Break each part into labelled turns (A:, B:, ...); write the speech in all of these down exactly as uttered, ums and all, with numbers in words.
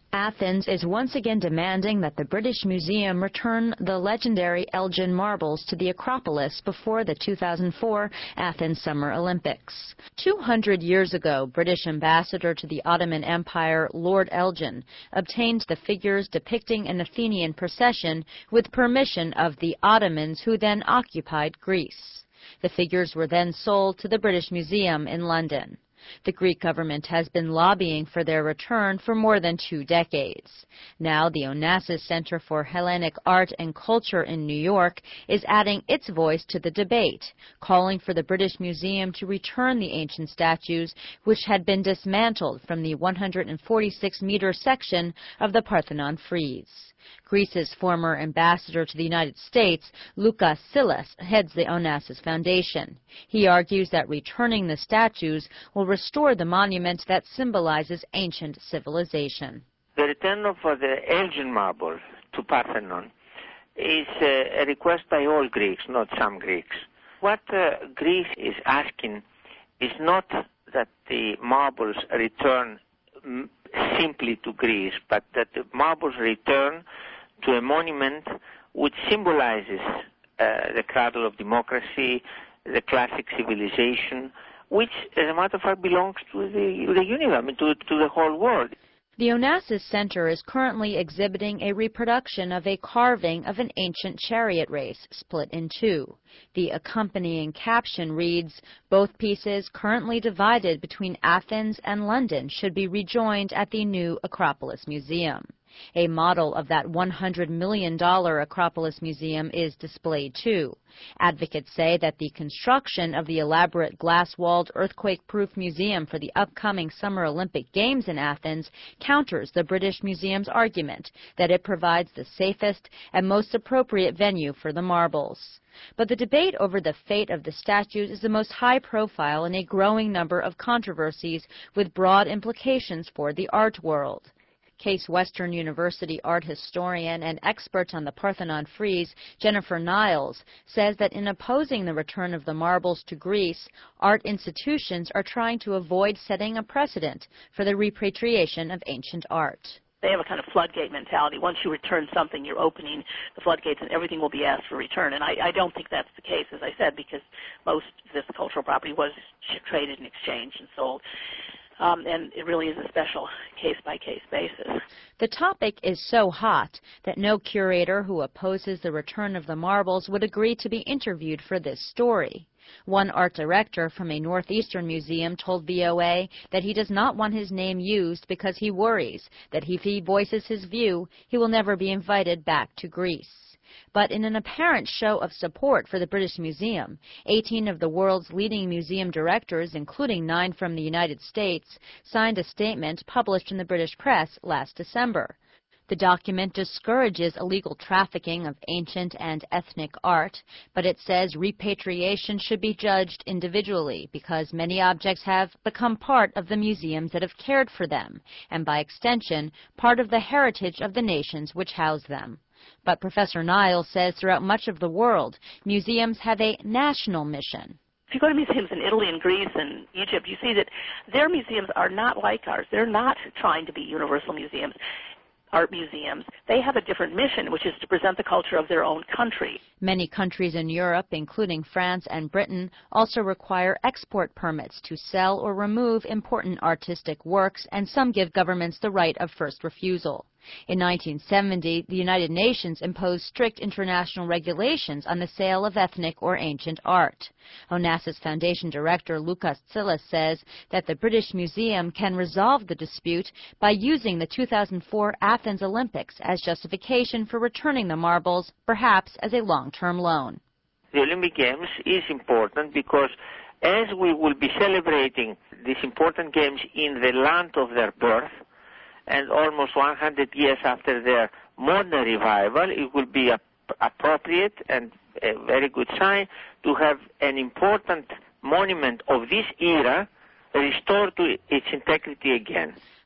A: Athens is once again demanding that the British Museum return the legendary Elgin marbles to the Acropolis before the two thousand four Athens Summer Olympics. Two hundred years ago, British ambassador to the Ottoman Empire, Lord Elgin, obtained the figures depicting an Athenian procession with permission of the Ottomans who then occupied Greece. The figures were then sold to the British Museum in London. The Greek government has been lobbying for their return for more than two decades. Now, the Onassis Center for Hellenic Art and Culture in New York is adding its voice to the debate, calling for the British Museum to return the ancient statues which had been dismantled from the one hundred forty-six meter section of the Parthenon frieze. Greece's former ambassador to the United States, Loukas Silas, heads the Onassis Foundation. He argues that returning the statues will restore the monument that symbolizes ancient civilization.
B: The return of uh, the Elgin marble to Parthenon is uh, a request by all Greeks, not some Greeks. What uh, Greece is asking is not that the marbles return m simply to Greece, but that the marbles return to a monument which symbolizes uh, the cradle of democracy, the classic civilization, which, as a matter of fact, belongs to the, the universe, I mean, to, to the whole world.
A: The Onassis Center is currently exhibiting a reproduction of a carving of an ancient chariot race split in two. The accompanying caption reads, "Both pieces, currently divided between Athens and London, should be rejoined at the new Acropolis Museum." A model of that one hundred million dollar Acropolis Museum is displayed too. Advocates say that the construction of the elaborate glass-walled earthquake-proof museum for the upcoming Summer Olympic Games in Athens counters the British Museum's argument that it provides the safest and most appropriate venue for the marbles. But the debate over the fate of the statues is the most high-profile in a growing number of controversies with broad implications for the art world. Case Western University art historian and expert on the Parthenon frieze, Jennifer Niles, says that in opposing the return of the marbles to Greece, art institutions are trying to avoid setting a precedent for the repatriation of ancient art.
C: They have a kind of floodgate mentality. Once you return something, you're opening the floodgates and everything will be asked for return. And I, I don't think that's the case, as I said, because most of this cultural property was traded and exchanged and sold. Um, and it really is a special case-by-case basis.
A: The topic is so hot that no curator who opposes the return of the marbles would agree to be interviewed for this story. One art director from a northeastern museum told V O A that he does not want his name used because he worries that if he voices his view, he will never be invited back to Greece. But in an apparent show of support for the British Museum, eighteen of the world's leading museum directors, including nine from the United States, signed a statement published in the British press last December. The document discourages illegal trafficking of ancient and ethnic art, but it says repatriation should be judged individually because many objects have become part of the museums that have cared for them, and by extension, part of the heritage of the nations which house them. But Professor Niles says throughout much of the world, museums have a national mission.
C: If you go to museums in Italy and Greece and Egypt, you see that their museums are not like ours. They're not trying to be universal museums, art museums. They have a different mission, which is to present the culture of their own country.
A: Many countries in Europe, including France and Britain, also require export permits to sell or remove important artistic works, and some give governments the right of first refusal. In nineteen seventy, the United Nations imposed strict international regulations on the sale of ethnic or ancient art. Onassis Foundation Director Loukas Silas says that the British Museum can resolve the dispute by using the two thousand four Athens Olympics as justification for returning the marbles, perhaps as a long-term loan.
B: The Olympic Games is important because as we will be celebrating these important games in the land of their birth, and almost one hundred years after their modern revival, it will be ap appropriate and a very good sign to have an important monument of this era restored to its integrity again.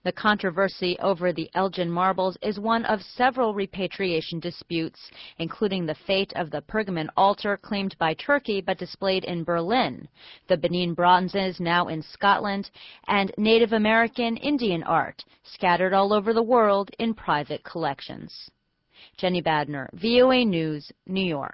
A: The controversy over the Elgin marbles is one of several repatriation disputes, including the fate of the Pergamon altar claimed by Turkey but displayed in Berlin, the Benin bronzes now in Scotland, and Native American Indian art scattered all over the world in private collections. Jenny Badner, V O A News, New York.